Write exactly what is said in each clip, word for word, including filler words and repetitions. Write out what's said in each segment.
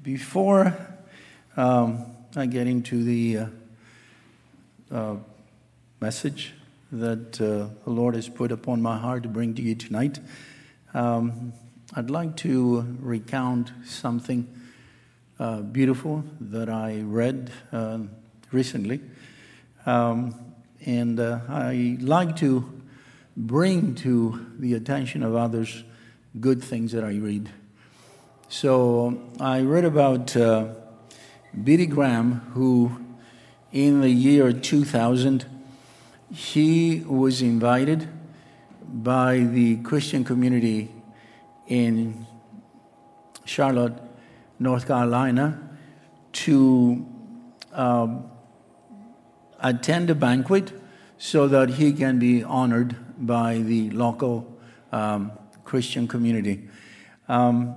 Before um, I get into the uh, uh, message that uh, the Lord has put upon my heart to bring to you tonight, um, I'd like to recount something uh, beautiful that I read uh, recently. Um, and uh, I like to bring to the attention of others good things that I read. So I read about uh, Billy Graham, who in the year two thousand, he was invited by the Christian community in Charlotte, North Carolina, to um, attend a banquet so that he can be honored by the local um, Christian community. Um,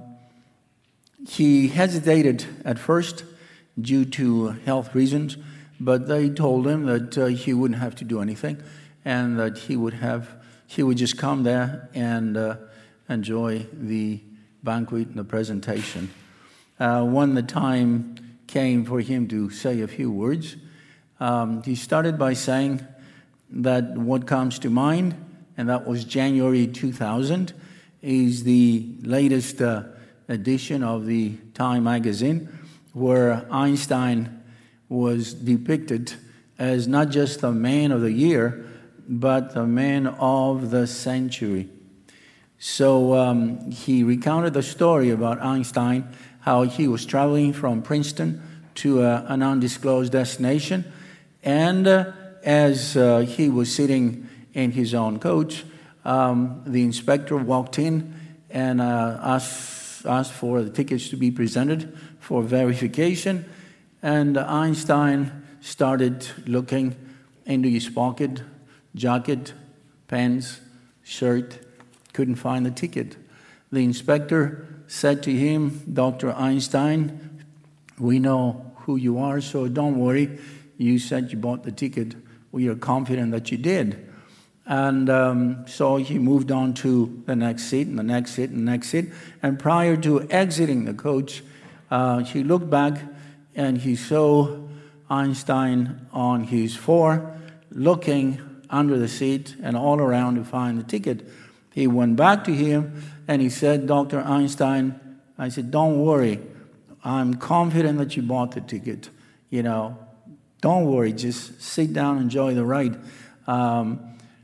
he hesitated at first due to health reasons, but they told him that uh, he wouldn't have to do anything, and that he would have he would just come there and uh, enjoy the banquet and the presentation. Uh, when the time came for him to say a few words, um, he started by saying that what comes to mind, and that was January two thousand, is the latest uh, edition of the Time magazine, where Einstein was depicted as not just the man of the year, but the man of the century. So um, he recounted the story about Einstein, how he was traveling from Princeton to uh, an undisclosed destination, and uh, as uh, he was sitting in his own coach, um, the inspector walked in and uh, asked asked for the tickets to be presented for verification, and Einstein started looking into his pocket, jacket, pants, shirt, couldn't find the ticket. The inspector said to him, "Doctor Einstein, we know who you are, so don't worry. You said you bought the ticket. We are confident that you did." And um, so he moved on to the next seat, and the next seat, and the next seat. And prior to exiting the coach, uh, he looked back, and he saw Einstein on his floor, looking under the seat and all around to find the ticket. He went back to him, and he said, "Doctor Einstein," I said, "don't worry. I'm confident that you bought the ticket. You know, don't worry. Just sit down, enjoy the ride. Um,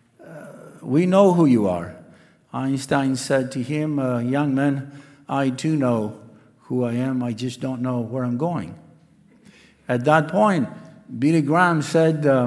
We know who you are." Einstein said to him, uh, "Young man, I too know who I am. I just don't know where I'm going." At that point, Billy Graham said, uh,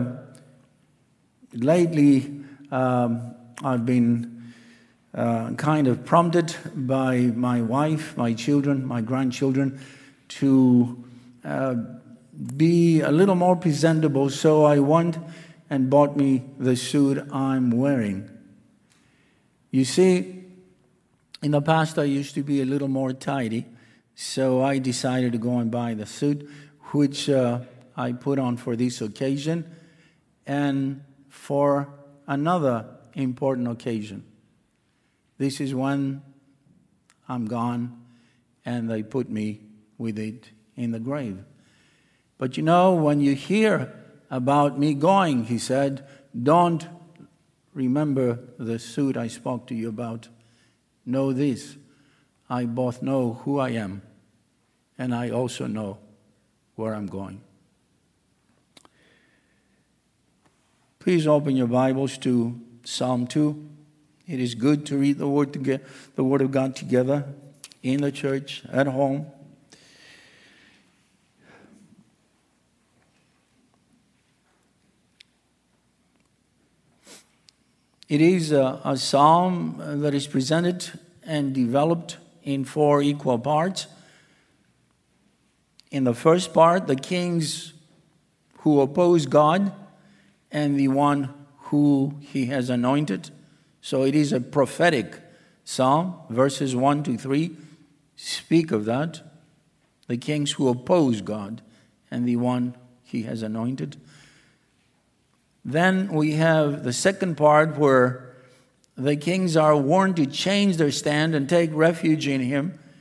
lately um, I've been uh, kind of prompted by my wife, my children, my grandchildren to uh, be a little more presentable, so I went and bought me the suit I'm wearing. You see, in the past I used to be a little more tidy, so I decided to go and buy the suit, which uh, I put on for this occasion and for another important occasion. This is when I'm gone and they put me with it in the grave. But you know, when you hear about me going, he said, don't remember the suit I spoke to you about. Know this, I both know who I am, and I also know where I'm going. Please open your Bibles to Psalm two. It is good to read the word together, the Word of God together in the church, at home. It is a, a psalm that is presented and developed in four equal parts. In the first part, the kings who oppose God and the one who he has anointed. So it is a prophetic psalm. Verses one to three speak of that. The kings who oppose God and the one he has anointed. Then we have the second part where the kings are warned to change their stand and take refuge in him,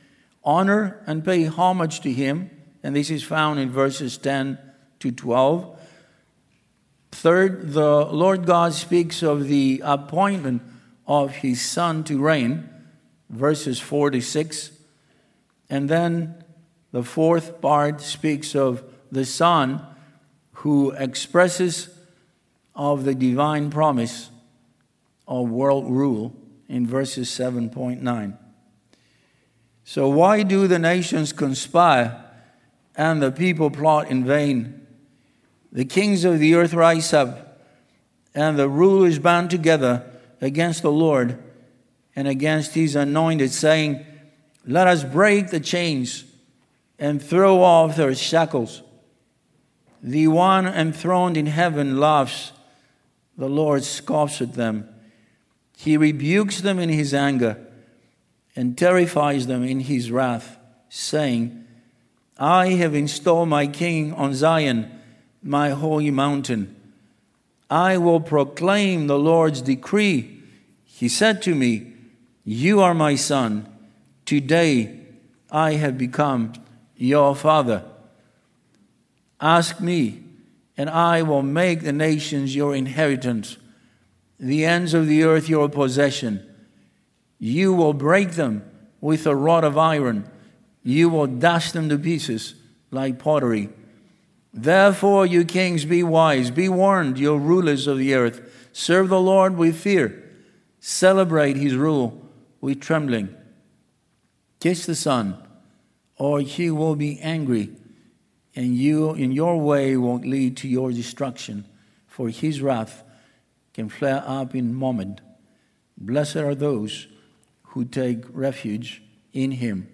honor and pay homage to him. And this is found in verses ten to twelve. Third, the Lord God speaks of the appointment of his Son to reign, verses four to six. And then the fourth part speaks of the Son who expresses of the divine promise of world rule in verses seven point nine. So why do the nations conspire and the people plot in vain? The kings of the earth rise up, and the rulers band together against the Lord and against his anointed, saying, let us break the chains and throw off their shackles. The one enthroned in heaven laughs. The Lord scoffs at them. He rebukes them in his anger and terrifies them in his wrath, saying, I have installed my king on Zion, my holy mountain. I will proclaim the Lord's decree. He said to me, you are my son. Today I have become your father. Ask me, and I will make the nations your inheritance, the ends of the earth your possession. You will break them with a rod of iron. You will dash them to pieces like pottery. Therefore, you kings, be wise. Be warned, you rulers of the earth. Serve the Lord with fear. Celebrate his rule with trembling. Kiss the Son, or he will be angry, and you in your way won't lead to your destruction, for his wrath can flare up in a moment. Blessed are those who take refuge in him.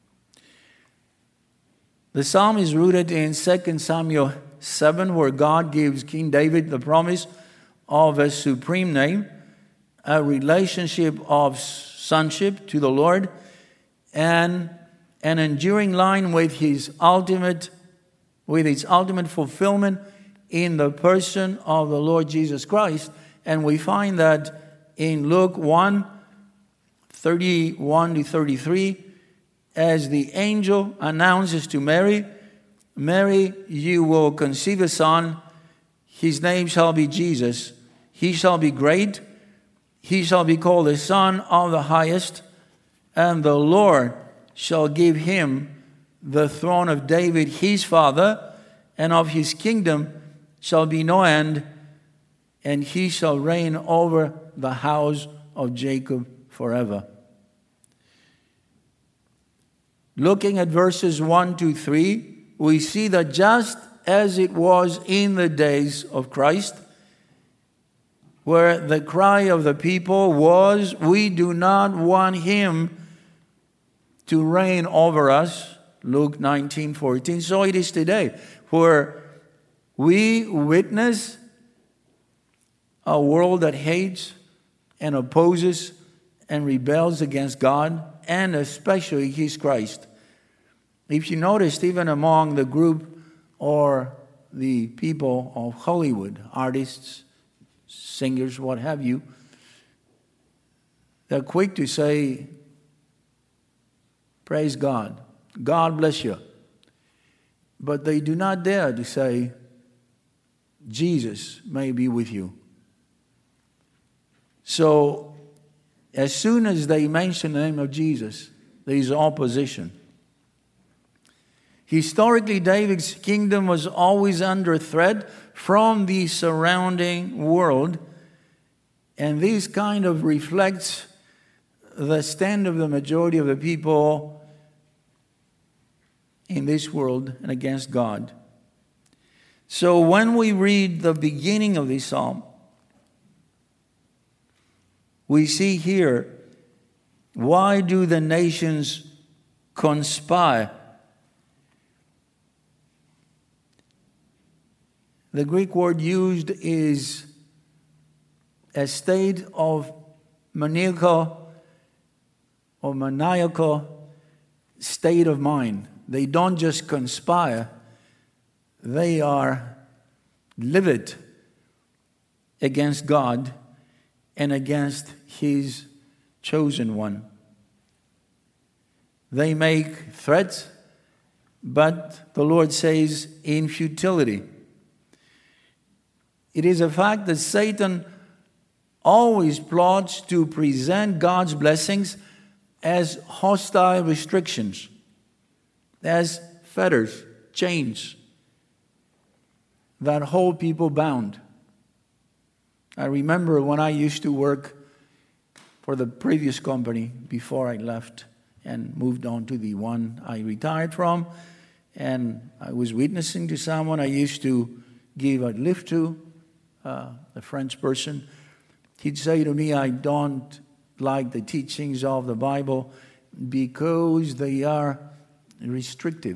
The psalm is rooted in Second Samuel seven, where God gives King David the promise of a supreme name, a relationship of sonship to the Lord, and an enduring line with his ultimate, with its ultimate fulfillment in the person of the Lord Jesus Christ. And we find that in Luke one, thirty-one to thirty-three, as the angel announces to Mary, Mary, you will conceive a son. His name shall be Jesus. He shall be great. He shall be called the Son of the Highest. And the Lord shall give him the throne of David his father, and of his kingdom shall be no end, and he shall reign over the house of Jacob forever. Looking at verses one to three, we see that just as it was in the days of Christ, where the cry of the people was, we do not want him to reign over us, Luke nineteen fourteen. So it is today, where we witness a world that hates and opposes and rebels against God, and especially his Christ. If you noticed, even among the group or the people of Hollywood, artists, singers, what have you, they're quick to say, praise God, God bless you. But they do not dare to say, Jesus may be with you. So, as soon as they mention the name of Jesus, there is opposition. Historically, David's kingdom was always under threat from the surrounding world, and this kind of reflects the stand of the majority of the people in this world and against God. So when we read the beginning of this psalm, we see here, why do the nations conspire? The Greek word used is a state of maniacal or maniacal state of mind. They don't just conspire, they are livid against God and against his chosen one. They make threats, but the Lord says in futility. It is a fact that Satan always plots to present God's blessings as hostile restrictions, as fetters, chains that hold people bound. I remember when I used to work for the previous company before I left and moved on to the one I retired from, and I was witnessing to someone I used to give a lift to, uh, a French person. He'd say to me, I don't like the teachings of the Bible because they are restrictive.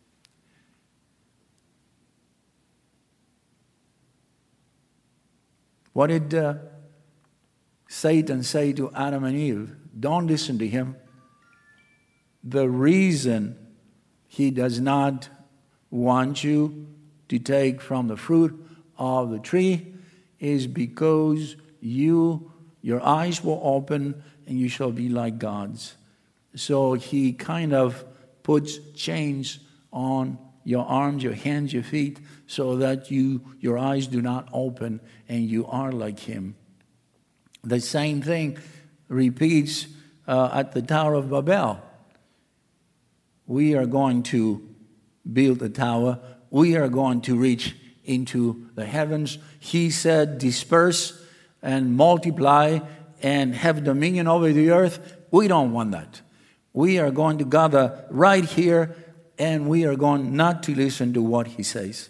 What did uh, Satan say to Adam and Eve? Don't listen to him. The reason he does not want you to take from the fruit of the tree is because you, your eyes will open and you shall be like gods. So he kind of puts chains on your arms, your hands, your feet, so that you, your eyes do not open and you are like him. The same thing repeats uh, at the Tower of Babel. We are going to build a tower. We are going to reach into the heavens. He said, disperse and multiply and have dominion over the earth. We don't want that. We are going to gather right here, and we are going not to listen to what he says.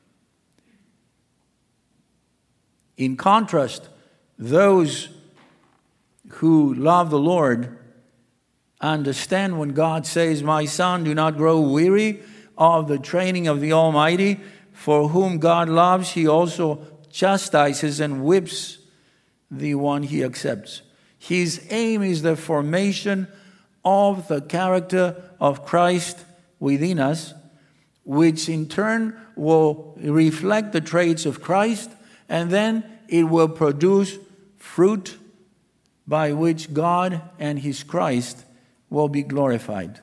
In contrast, those who love the Lord understand when God says, my son, do not grow weary of the training of the Almighty, for whom God loves, he also chastises and whips the one he accepts. His aim is the formation of the character of Christ within us, which in turn will reflect the traits of Christ, and then it will produce fruit by which God and his Christ will be glorified.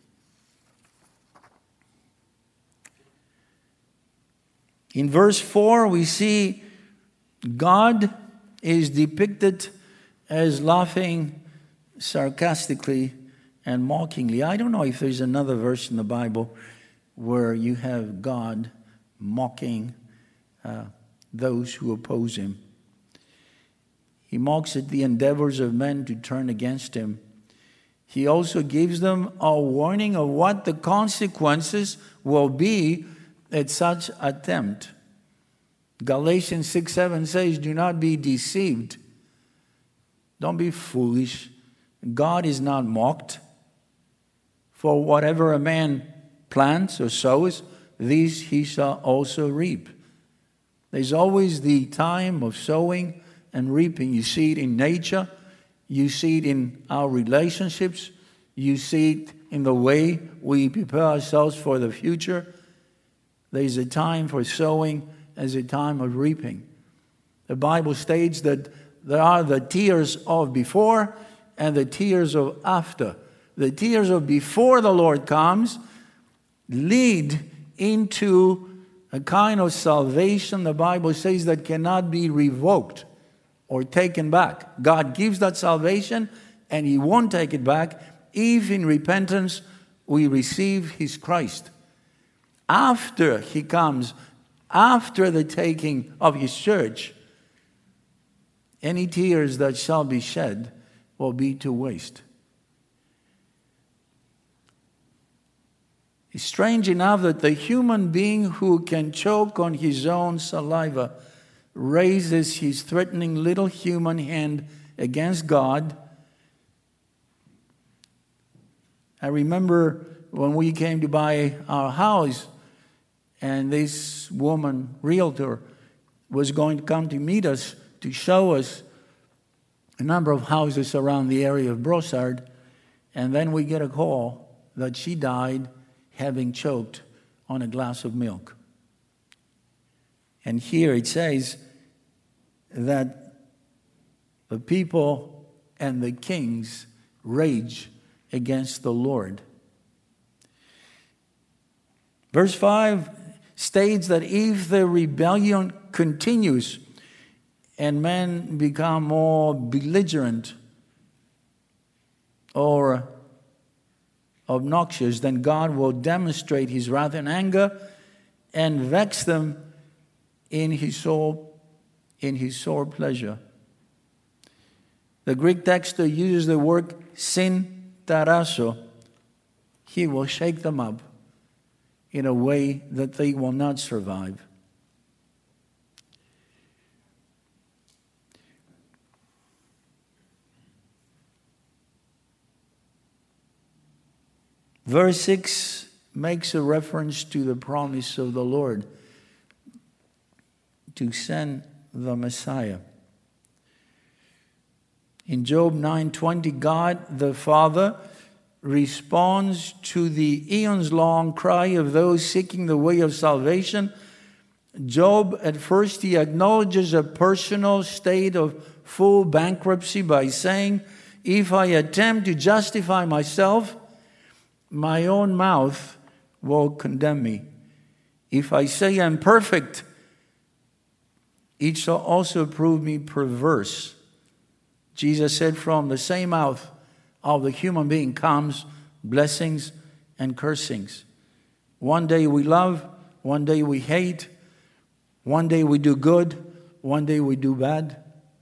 In verse four, we see God is depicted as laughing sarcastically and mockingly. I don't know if there's another verse in the Bible where you have God mocking uh, those who oppose him. He mocks at the endeavors of men to turn against him. He also gives them a warning of what the consequences will be at such attempt. Galatians six seven says, do not be deceived. Don't be foolish. God is not mocked. For whatever a man plants or sows, these he shall also reap. There's always the time of sowing and reaping. You see it in nature. You see it in our relationships. You see it in the way we prepare ourselves for the future. There's a time for sowing, there's a time of reaping. The Bible states that there are the tears of before and the tears of after. The tears of before the Lord comes lead into a kind of salvation, the Bible says, that cannot be revoked or taken back. God gives that salvation and he won't take it back if in repentance we receive his Christ. After he comes, after the taking of his church, any tears that shall be shed will be to waste. It's strange enough that the human being who can choke on his own saliva raises his threatening little human hand against God. I remember when we came to buy our house, and this woman, realtor, was going to come to meet us to show us a number of houses around the area of Brossard. And then we get a call that she died having choked on a glass of milk. And here it says that the people and the kings rage against the Lord. Verse five states that if the rebellion continues and men become more belligerent or obnoxious, then God will demonstrate his wrath and anger and vex them in his soul, in his sore pleasure. The Greek text uses the word sin tarasso. He will shake them up in a way that they will not survive. Verse six makes a reference to the promise of the Lord to send the Messiah. In Job nine twenty, God the Father responds to the eons-long cry of those seeking the way of salvation. Job, at first, he acknowledges a personal state of full bankruptcy by saying, if I attempt to justify myself, my own mouth will condemn me. If I say I'm perfect, it shall also prove me perverse. Jesus said, from the same mouth of the human being comes blessings and cursings. One day we love, one day we hate, one day we do good, one day we do bad.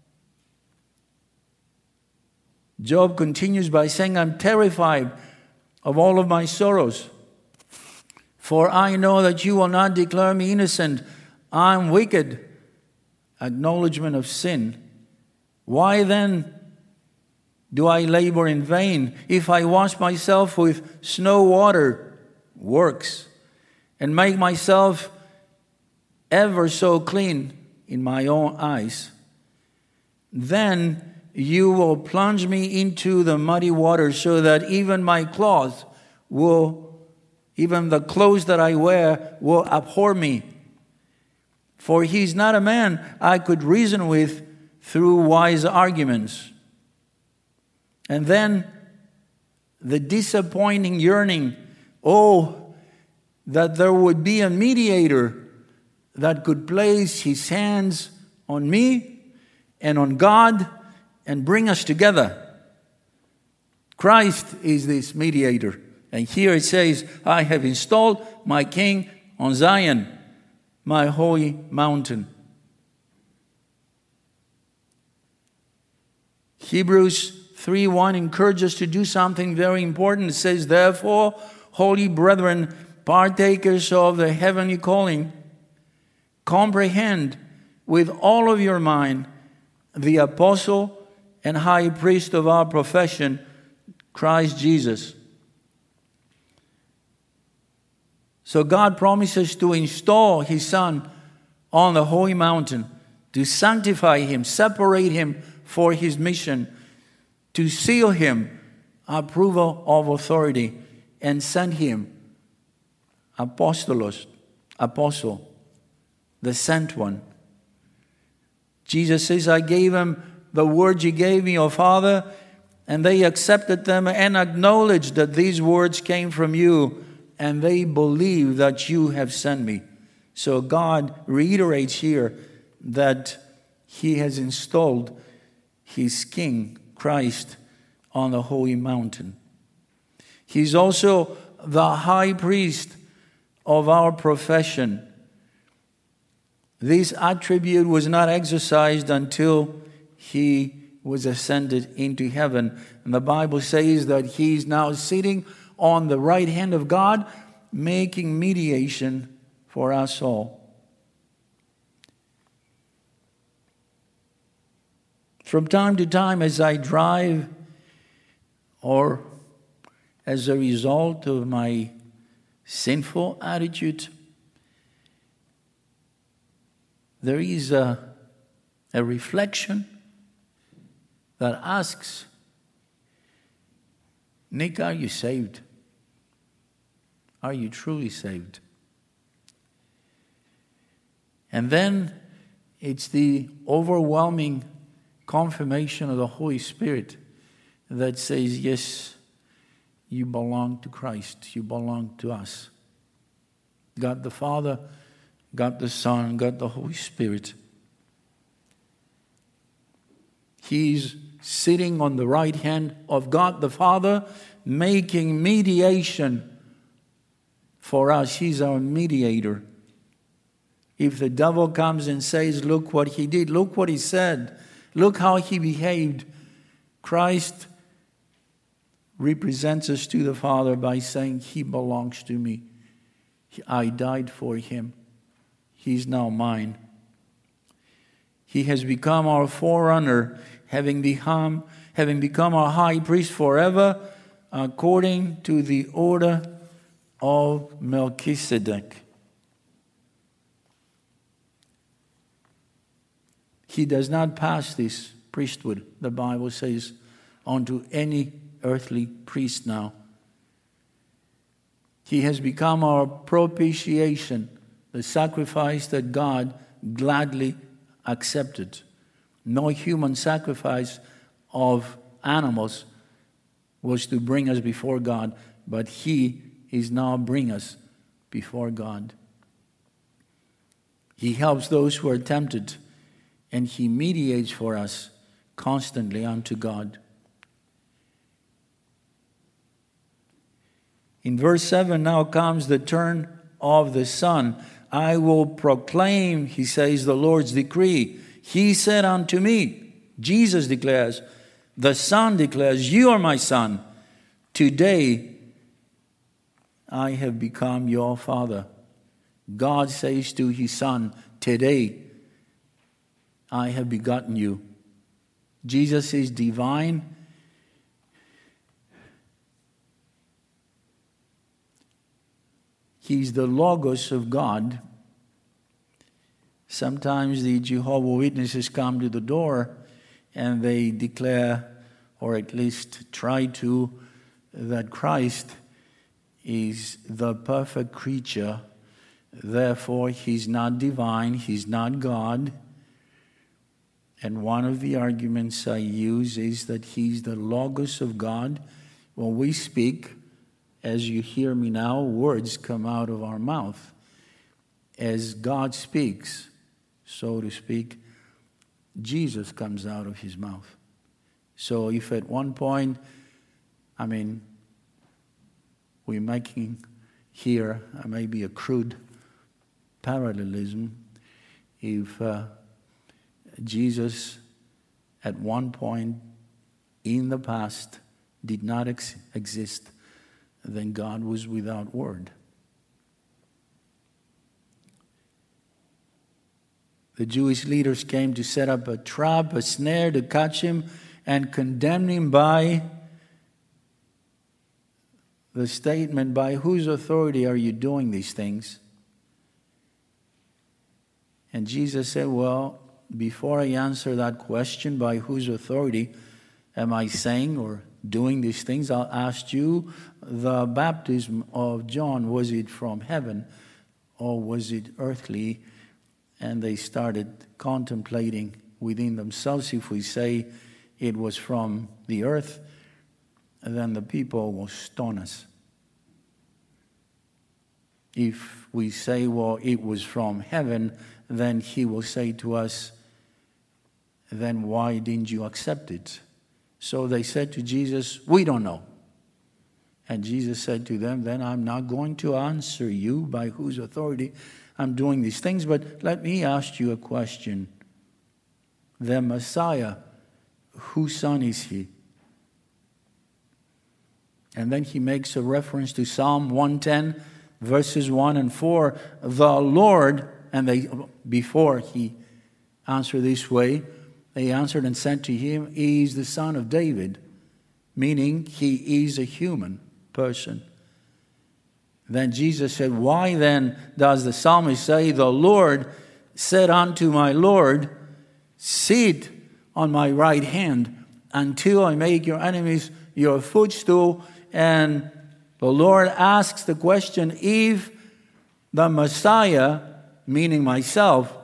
Job continues by saying, I'm terrified of all of my sorrows, for I know that you will not declare me innocent. I'm wicked. Acknowledgement of sin. Why then do I labor in vain? If I wash myself with snow water, works, and make myself ever so clean in my own eyes, then you will plunge me into the muddy water so that even my clothes will, even the clothes that I wear will abhor me. For he's not a man I could reason with through wise arguments. And then the disappointing yearning, oh, that there would be a mediator that could place his hands on me and on God and bring us together. Christ is this mediator. And here it says, I have installed my king on Zion, my holy mountain. Hebrews three one encourages us to do something very important. It says, therefore, holy brethren, partakers of the heavenly calling, comprehend with all of your mind the apostle and high priest of our profession, Christ Jesus. So God promises to install his Son on the holy mountain, to sanctify him, separate him for his mission, to seal him, approval of authority, and send him, apostolos, apostle, the sent one. Jesus says, I gave him the words you gave me, O Father, and they accepted them and acknowledged that these words came from you, and they believe that you have sent me. So God reiterates here that he has installed his King, Christ, on the holy mountain. He's also the high priest of our profession. This attribute was not exercised until he was ascended into heaven. And the Bible says that he's now sitting on the right hand of God, making mediation for us all. From time to time, as I drive, or as a result of my sinful attitude, there is a, a reflection that asks, Nick, are you saved? Are you truly saved? And then it's the overwhelming confirmation of the Holy Spirit that says, yes, you belong to Christ. You belong to us. God the Father, God the Son, God the Holy Spirit. He's sitting on the right hand of God the Father, making mediation for us. He's our mediator. If the devil comes and says, look what he did, look what he said, look how he behaved, Christ represents us to the Father by saying, he belongs to me. I died for him. He's now mine. He has become our forerunner, having become, having become our high priest forever, according to the order of Melchizedek. He does not pass this priesthood, the Bible says, onto any earthly priest now. He has become our propitiation, the sacrifice that God gladly accepted. No human sacrifice of animals was to bring us before God, but he is now bring us before God. He helps those who are tempted, and he mediates for us constantly unto God. In verse seven now comes the turn of the Son. I will proclaim, he says, the Lord's decree. He said unto me, Jesus declares, the Son declares, you are my Son. Today I have become your Father. God says to his Son, today I have begotten you. Jesus is divine. He's the Logos of God. Sometimes the Jehovah's Witnesses come to the door and they declare, or at least try to, that Christ is the perfect creature. Therefore, he's not divine, he's not God. And one of the arguments I use is that he's the Logos of God. When we speak, as you hear me now, words come out of our mouth. As God speaks, so to speak, Jesus comes out of his mouth. So if at one point, I mean, we're making here uh, maybe a crude parallelism, if uh, Jesus at one point in the past did not ex- exist, then God was without word. The Jewish leaders came to set up a trap, a snare to catch him and condemn him by the statement, by whose authority are you doing these things? And Jesus said, well, before I answer that question, by whose authority am I saying or doing these things, I'll ask you, the baptism of John, was it from heaven or was it earthly? And they started contemplating within themselves. If we say it was from the earth, then the people will stone us. If we say, well, it was from heaven, then he will say to us, then why didn't you accept it? So they said to Jesus, we don't know. And Jesus said to them, then I'm not going to answer you by whose authority I'm doing these things, but let me ask you a question. The Messiah, whose son is he? And then he makes a reference to Psalm one ten, verses one and four. The Lord, and they before he answered this way, they answered and said to him, he is the son of David, meaning he is a human person. Then Jesus said, why then does the psalmist say, the Lord said unto my Lord, sit on my right hand until I make your enemies your footstool? And the Lord asks the question, if the Messiah, meaning myself,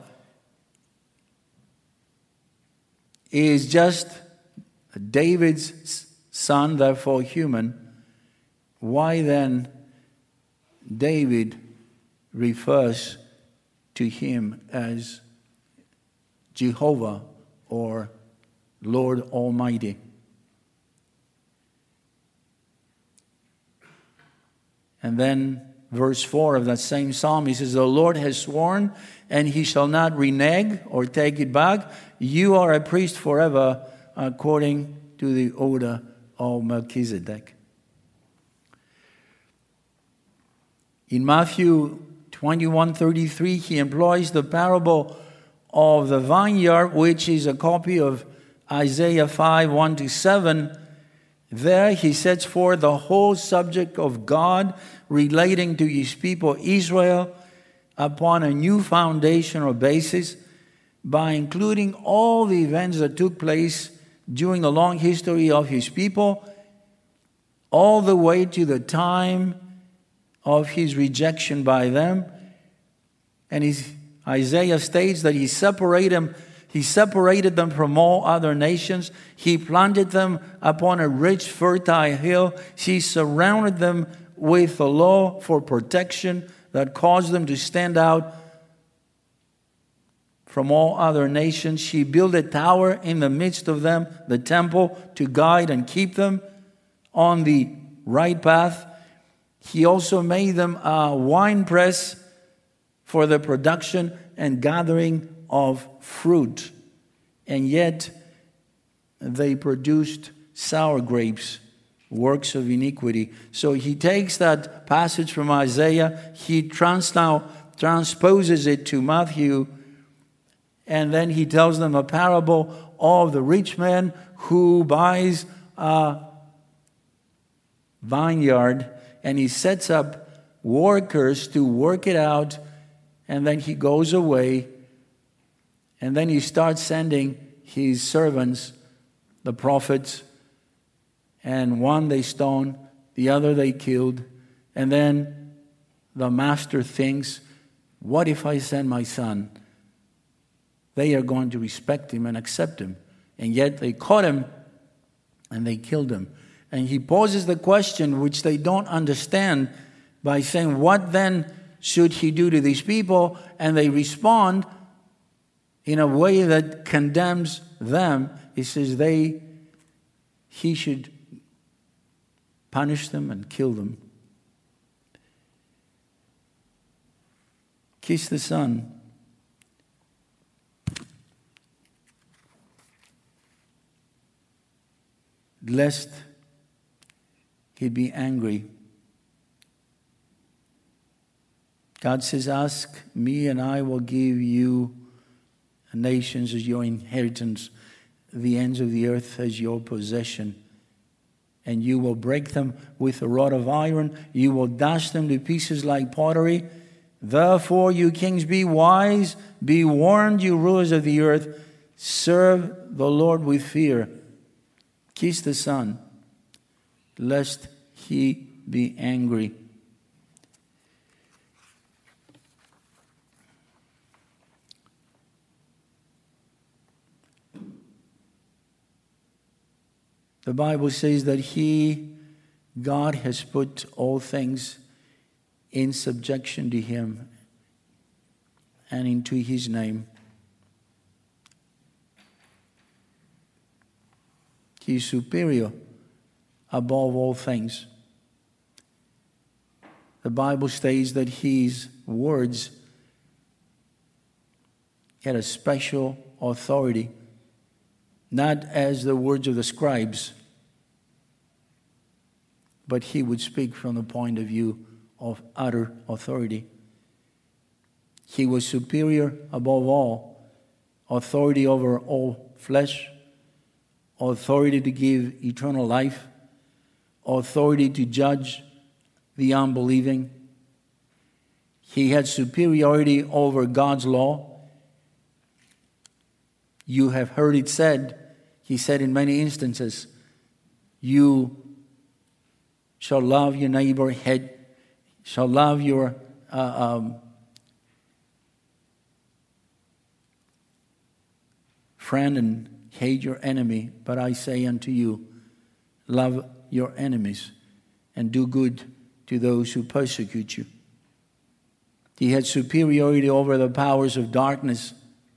is just David's son, therefore human, why then David refers to him as Jehovah or Lord Almighty. And then verse four of that same psalm, he says, the Lord has sworn, and he shall not renege or take it back. You are a priest forever, according to the order of Melchizedek. In Matthew twenty-one thirty-three, he employs the parable of the vineyard, which is a copy of Isaiah five one to seven. There he sets forth the whole subject of God relating to his people Israel upon a new foundational basis by including all the events that took place during the long history of his people, all the way to the time of his rejection by them. And his, Isaiah states that he separated them, he separated them from all other nations. He planted them upon a rich, fertile hill. He surrounded them with a law for protection that caused them to stand out from all other nations. He built a tower in the midst of them, the temple, to guide and keep them on the right path. He also made them a winepress for the production and gathering of fruit. And yet they produced sour grapes, works of iniquity. So he takes that passage from Isaiah, he trans now transposes it to Matthew, and then he tells them a parable of the rich man who buys a vineyard, and he sets up workers to work it out, and then he goes away, and then he starts sending his servants, the prophets, and one they stoned, the other they killed, and then the master thinks, what if I send my son? They are going to respect him and accept him. And yet they caught him and they killed him. And he poses the question, which they don't understand, by saying, what then should he do to these people? And they respond in a way that condemns them. He says they, he should punish them and kill them. Kiss the Son. Lest he be angry. God says, ask me and I will give you nations as your inheritance, the ends of the earth as your possession. And you will break them with a rod of iron. You will dash them to pieces like pottery. Therefore, you kings, be wise. Be warned, you rulers of the earth. Serve the Lord with fear. Kiss the Son, lest he be angry. The Bible says that he, God, has put all things in subjection to him and into his name. He is superior above all things. The Bible states that his words had a special authority, not as the words of the scribes, but he would speak from the point of view of utter authority. He was superior above all, authority over all flesh, authority to give eternal life, authority to judge the unbelieving. He had superiority over God's law. You have heard it said, he said in many instances, you shall love your neighbor, hate, shall love your uh, um, friend and hate your enemy. But I say unto you, love your enemies and do good to those who persecute you. He had superiority over the powers of darkness.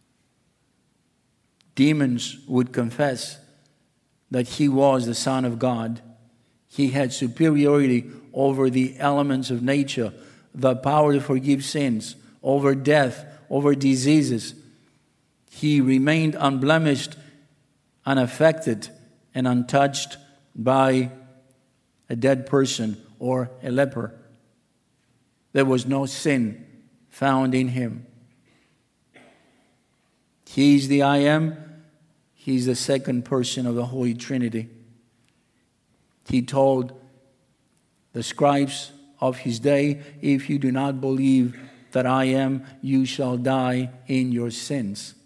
Demons would confess that he was the Son of God. He had superiority over the elements of nature, the power to forgive sins, over death, over diseases. He remained unblemished, unaffected, and untouched by a dead person or a leper. There was no sin found in him. He's the I am. He's the second person of the Holy Trinity. He told the scribes of his day, if you do not believe that I am, you shall die in your sins.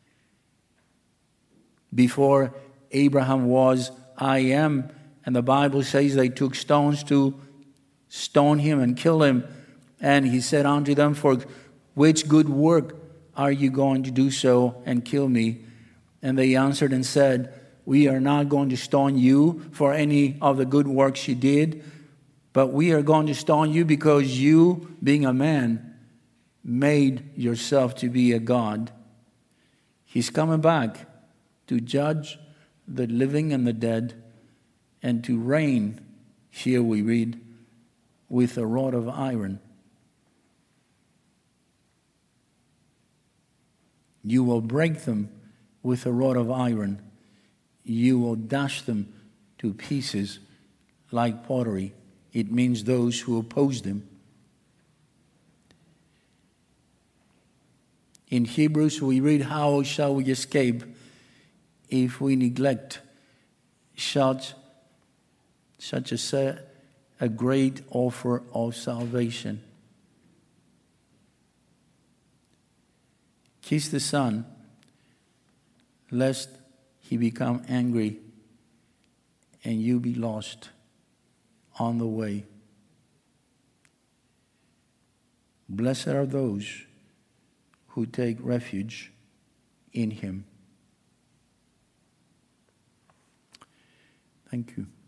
Before Abraham was, I am, and the Bible says they took stones to stone him and kill him. And he said unto them, for which good work are you going to do so and kill me? And they answered and said, we are not going to stone you for any of the good works you did, but we are going to stone you because you, being a man, made yourself to be a God. He's coming back to judge the living and the dead and to reign, here we read, with a rod of iron. You will break them with a rod of iron. You will dash them to pieces like pottery. It means those who oppose them. In Hebrews we read, how shall we escape if we neglect such, such a, a great offer of salvation? Kiss the Son, lest he become angry and you be lost on the way. Blessed are those who take refuge in him. Thank you.